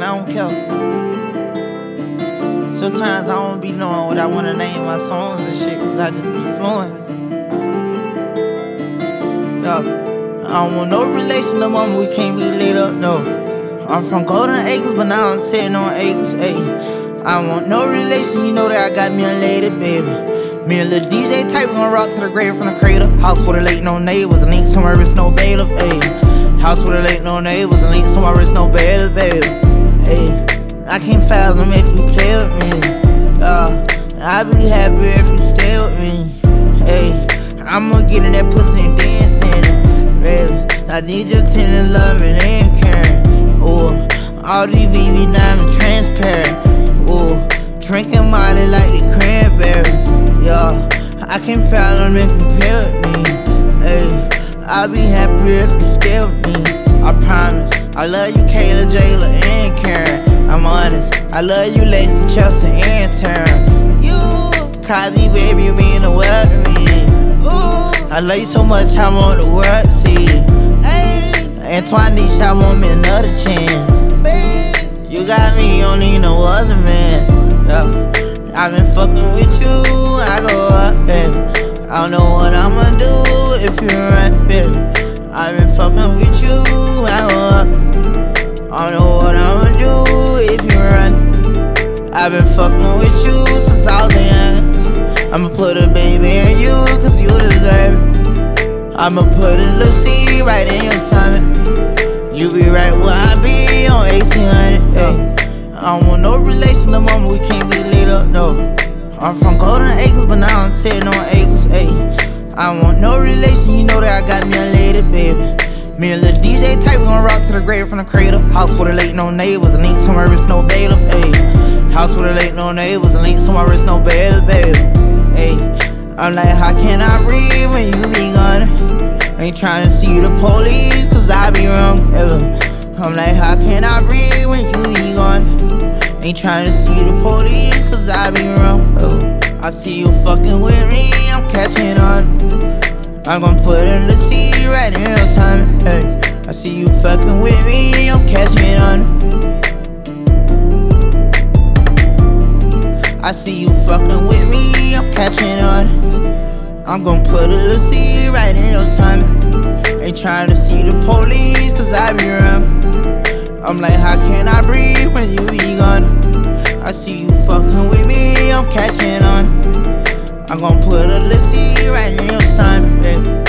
don't care. Sometimes I don't be knowing what I wanna name my songs and shit, cause I just be flowing. I don't want no relation, the moment we can't be lit up, no. I'm from Golden Acres, but now I'm sitting on acres, ayy. I don't want no relation, you know that I got me a lady, baby. Me and Lil DJ type, we gon' rock to the grave from the crater. House with a late, no neighbors, and ain't somewhere it's no bailiff, ayy. House with a late, no neighbors, and ain't somewhere it's no bailiff, baby. Ayy, I can't fathom if you play with me. I be happy if you stay with me. Ayy, I'ma get in that pussy and dance in it, baby. I need your tender loving and caring. Ooh, all these VV diamond transparent. Ooh, drinking Molly like the cranberry. Yeah, I can't fathom if you play with me. Ayy, I'll be happy if you stay with me. I promise. I love you, Kayla, Jayla, and Karen. I'm honest. I love you, Lacey, Chelsea, and Taryn. You, Kazi, baby, you mean the world to me. Ooh, I love you so much, I want the world to see. Antoine, I want me another chance. Babe, you got me, you don't need no other man. Yeah. I've been fucking with you, I go up, baby. I don't know what I'ma do if you run, baby. I've been fucking with you, I go up. I don't know what I'ma do if you run. I've been fucking with you since I was young. I'ma put a baby in you, cause you deserve it. I'ma put a little seed right in your stomach. You be right where I be on 1800, ayy. I don't want no relation, the moment we can't be lit up, no. I'm from Golden Acres, but now I'm sitting on acres, ayy. I don't want no relation, you know that I got me a lady, baby. Me and Lil DJ type, we gon' rock to the grave from the crater. House with a late, no neighbors, and ain't somewhere it's no bailiff, ayy. House with a late, no neighbors, and ain't somewhere it's no bailiff, baby. Ayy, I'm like, how can I breathe when you be gone? Ain't tryna see the police, cause I be wrong, I'm like, how can I breathe when you be gone? Ain't tryna see the police, cause I be wrong, I see you fucking with me, I'm catching on. I'm gon' put in the seed right in your time, I see you fucking with me, I'm catching on. I see you fucking with me, I'm catching on. I'm gon' put a little seed right in your time. Ain't tryna see the police, cause I be around. I'm like, how can I breathe when you be gone? I see you fucking with me, I'm catching on. I'm gon' put a little seed right in your time, baby.